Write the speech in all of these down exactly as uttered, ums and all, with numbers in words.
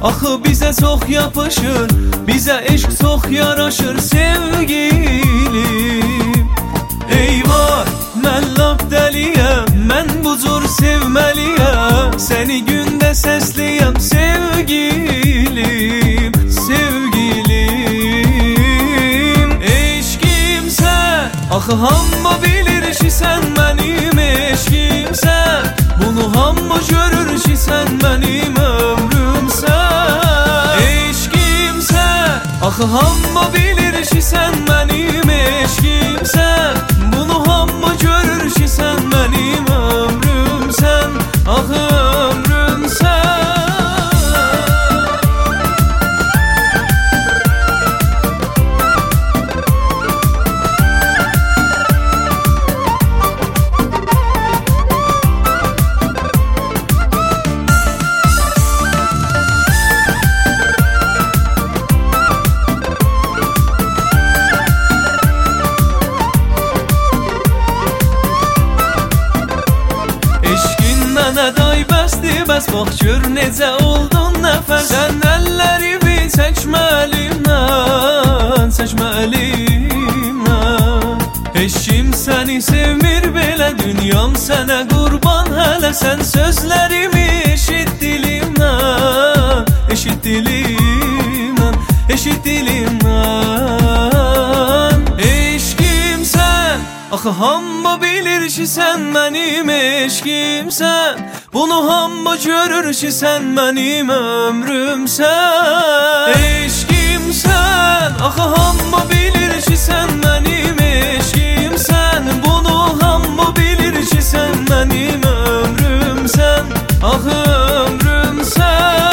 Axı bizə çox yapışır, bizə eşq çox yaraşır sevgilim. Eyvah, mən lap dəliyəm, mən bu cür sevməliyəm. Səni gündə səsləyəm sevgilim, sevgilim. Eşqimsən, axı hamma bilir ki sən mənim eşqimsən. Bunu hamma görür ki sən mənim ömrümsən. Eşqimsən, axı hamma bilir ki sən mənim eşqimsən. Bunu hamma görür ki sən mənim ömrümsən. Axı ömrümsən. Mənə day bəsdir, bəs bax gör necə oldun nəfəs. Sən əllərimi çəkmə əlimdən, çəkmə əlimdən. Eşqim səni sevmir belə, dünyam sənə qurban hələ. Sən sözlərimi eşit dilimdən, eşit dilimdən, eşit dilimdən. Eşqimsən, axı hamma bilir ki sən mənim eşqimsən. Bunu hamma görür ki sən mənim ömrümsən. Eşqimsən, axı hamma bilir ki sən mənim eşqimsən. Bunu hamma bilir ki sən mənim ömrümsən. Axı ömrümsən.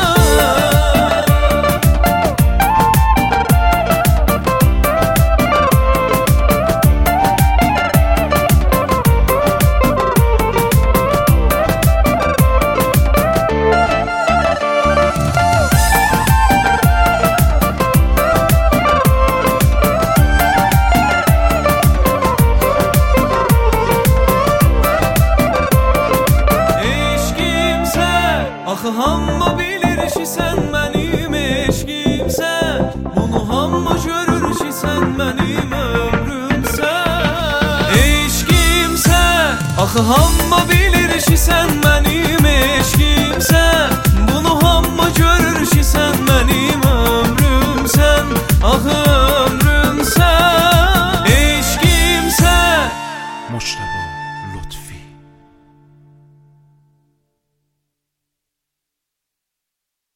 Axı hamma bilir ki sən mənim eşqimsən. Bunu hamma görür ki sən mənim ömrümsən. Eşqimsən, axı hamma bilir ki sən mənim eşqimsən. Bunu hamma görür ki sən mənim ömrümsən. Axı ömrümsən. Eşqimsən. مجتبی